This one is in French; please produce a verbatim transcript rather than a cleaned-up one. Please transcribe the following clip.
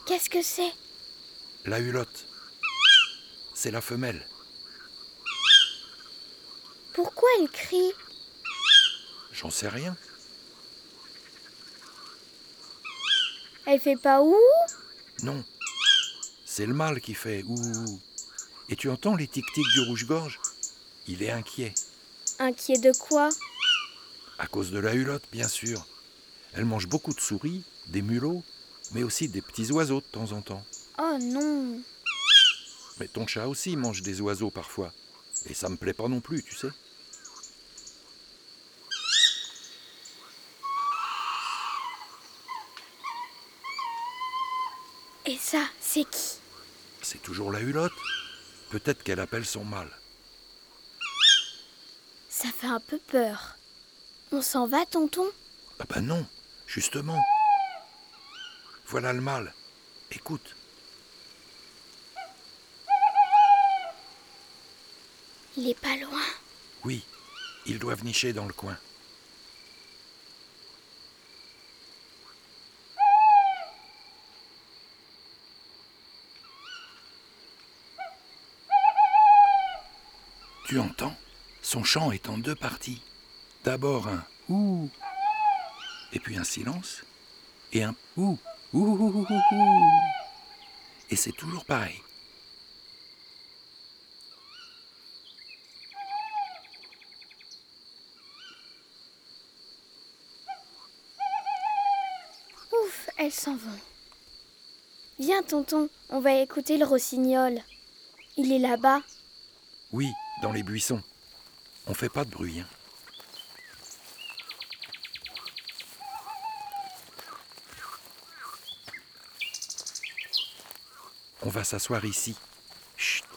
Qu'est-ce que c'est? La hulotte. C'est la femelle. Pourquoi elle crie? J'en sais rien. Elle fait pas ouh? Non. C'est le mâle qui fait ouh. Et tu entends les tic-tic du rouge-gorge? Il est inquiet. Inquiet de quoi? À cause de la hulotte, bien sûr. Elle mange beaucoup de souris, des mulots, mais aussi des petits oiseaux de temps en temps. Oh non! Mais ton chat aussi mange des oiseaux parfois. Et ça me plaît pas non plus, tu sais. Et ça, c'est qui? C'est toujours la hulotte. Peut-être qu'elle appelle son mâle. Ça fait un peu peur. On s'en va, tonton? Ah ben non, justement. Voilà le mâle. Écoute. Il est pas loin. Oui, ils doivent nicher dans le coin. Tu entends? Son chant est en deux parties. D'abord un ouh, et puis un silence, et un ouh, ouh, ouh, ouh, ouh. Et c'est toujours pareil. Ouf, elles s'en vont. Viens, tonton, on va écouter le rossignol. Il est là-bas. Oui, dans les buissons. On fait pas de bruit, hein. On va s'asseoir ici. Chut.